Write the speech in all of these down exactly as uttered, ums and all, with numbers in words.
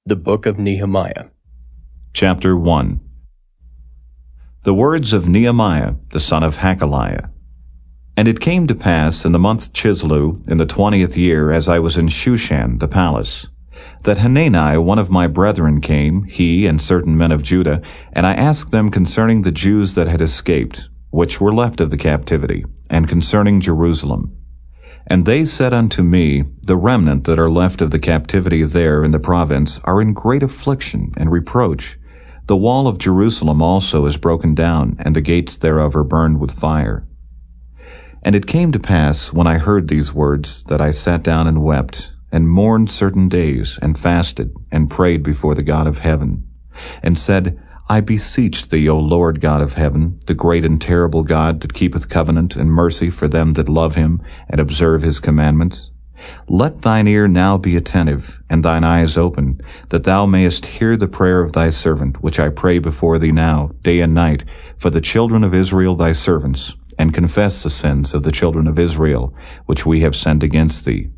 The Book of Nehemiah. Chapter one. The words of Nehemiah, the son of Hachaliah. And it came to pass in the month Chislew, in the twentieth year, as I was in Shushan the palace, that Hanani one of my brethren came, he and certain men of Judah, and I asked them concerning the Jews that had escaped, which were left of the captivity, and concerning Jerusalem. And they said unto me, The remnant that are left of the captivity there in the province are in great affliction and reproach. The wall of Jerusalem also is broken down, and the gates thereof are burned with fire. And it came to pass, when I heard these words, that I sat down and wept, and mourned certain days, and fasted, and prayed before the God of heaven, and said, I beseech thee, O Lord God of heaven, the great and terrible God that keepeth covenant and mercy for them that love him and observe his commandments. Let thine ear now be attentive, and thine eyes open, that thou mayest hear the prayer of thy servant, which I pray before thee now, day and night, for the children of Israel thy servants, and confess the sins of the children of Israel, which we have sinned against thee.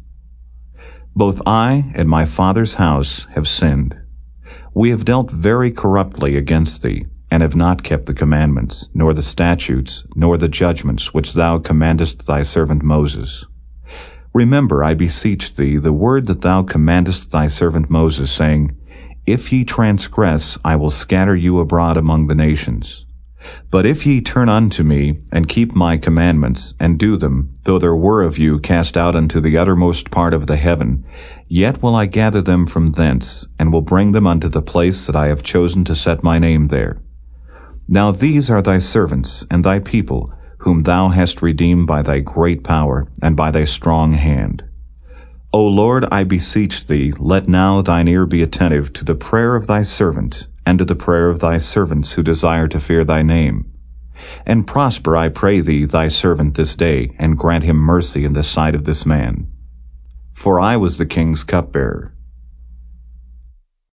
Both I and my father's house have sinned. We have dealt very corruptly against thee, and have not kept the commandments, nor the statutes, nor the judgments which thou commandest thy servant Moses. Remember, I beseech thee, the word that thou commandest thy servant Moses, saying, If ye transgress, I will scatter you abroad among the nations. But if ye turn unto me, and keep my commandments, and do them, though there were of you cast out unto the uttermost part of the heaven, yet will I gather them from thence, and will bring them unto the place that I have chosen to set my name there. Now these are thy servants, and thy people, whom thou hast redeemed by thy great power, and by thy strong hand. O Lord, I beseech thee, let now thine ear be attentive to the prayer of thy servant, and to the prayer of thy servants who desire to fear thy name. And prosper, I pray thee, thy servant this day, and grant him mercy in the sight of this man. For I was the king's cupbearer.